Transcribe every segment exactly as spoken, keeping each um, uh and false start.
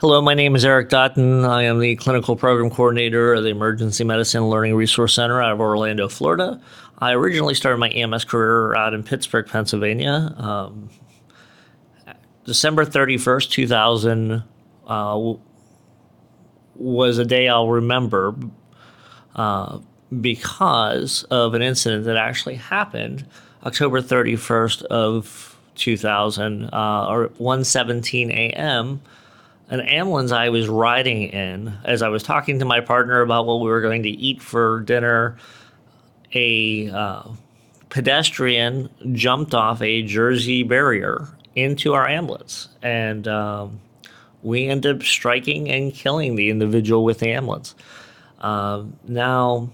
Hello, my name is Eric Dotton. I am the Clinical Program Coordinator of the Emergency Medicine Learning Resource Center out of Orlando, Florida. I originally started my E M S career out in Pittsburgh, Pennsylvania. Um, December thirty-first, two thousand uh, was a day I'll remember uh, because of an incident that actually happened October thirty-first of two thousand, uh, or one seventeen a.m., an ambulance I was riding in, as I was talking to my partner about what we were going to eat for dinner, a uh, pedestrian jumped off a Jersey barrier into our ambulance. And um, we ended up striking and killing the individual with the ambulance. Uh, now,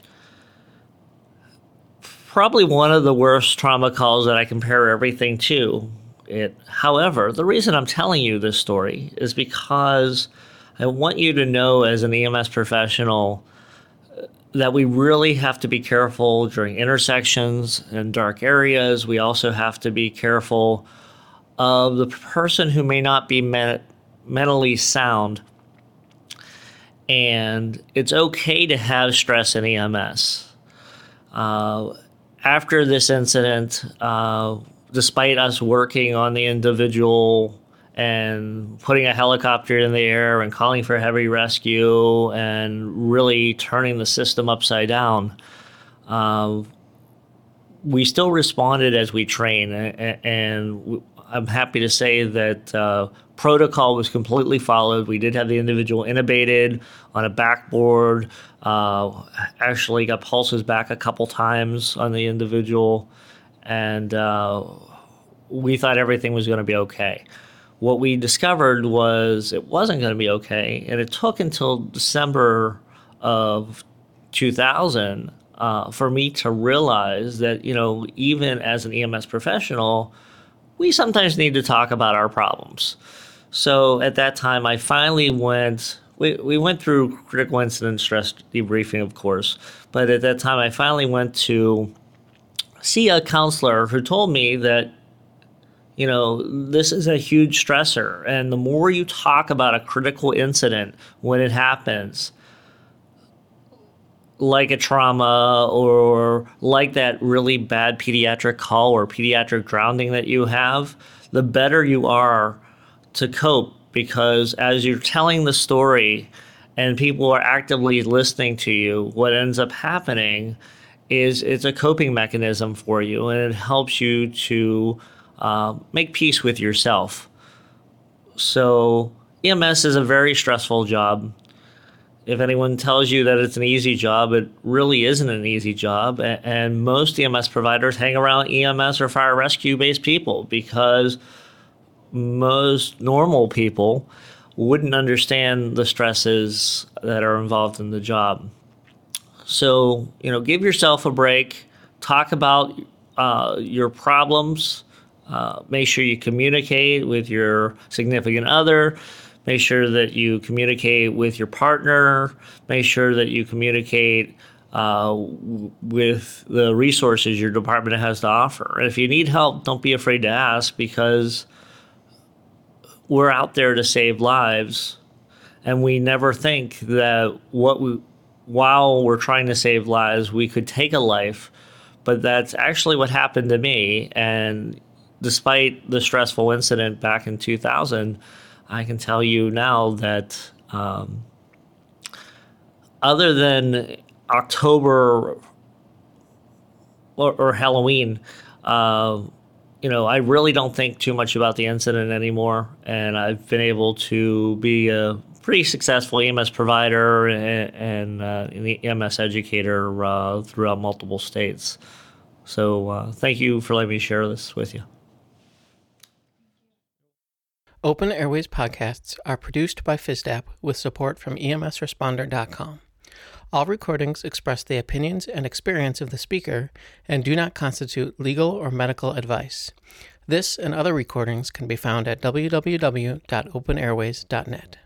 probably one of the worst trauma calls that I compare everything to. It. However, the reason I'm telling you this story is because I want you to know as an E M S professional that we really have to be careful during intersections and dark areas. We also have to be careful of the person who may not be men- mentally sound. And it's okay to have stress in E M S. Uh, after this incident, uh, despite us working on the individual and putting a helicopter in the air and calling for heavy rescue and really turning the system upside down, uh, we still responded as we trained. And I'm happy to say that uh, protocol was completely followed. We did have the individual intubated on a backboard, uh, actually got pulses back a couple times on the individual. And uh, we thought everything was going to be okay. What we discovered was it wasn't going to be okay, and it took until December of two thousand uh, for me to realize that, you know, even as an E M S professional, we sometimes need to talk about our problems. So at that time, I finally went, we, we went through critical incident stress debriefing, of course, but at that time, I finally went to see a counselor who told me that, you know, this is a huge stressor. And the more you talk about a critical incident when it happens, like a trauma or like that really bad pediatric call or pediatric drowning that you have, the better you are to cope. Because as you're telling the story and people are actively listening to you, what ends up happening is it's a coping mechanism for you, and it helps you to uh, make peace with yourself. So E M S is a very stressful job. If anyone tells you that it's an easy job, it really isn't an easy job. And most E M S providers hang around E M S or fire rescue-based people because most normal people wouldn't understand the stresses that are involved in the job. So, you know, give yourself a break, talk about uh, your problems, uh, make sure you communicate with your significant other, make sure that you communicate with your partner, make sure that you communicate uh, with the resources your department has to offer. And if you need help, don't be afraid to ask, because we're out there to save lives, and we never think that what we while we're trying to save lives, we could take a life, but that's actually what happened to me. And despite the stressful incident back in two thousand, I can tell you now that um, other than October or, or Halloween, uh, you know, I really don't think too much about the incident anymore. And I've been able to be a pretty successful E M S provider and, and uh, E M S educator uh, throughout multiple states. So uh, thank you for letting me share this with you. Open Airways podcasts are produced by FISDAP with support from E M S responder dot com. All recordings express the opinions and experience of the speaker and do not constitute legal or medical advice. This and other recordings can be found at w w w dot open airways dot net.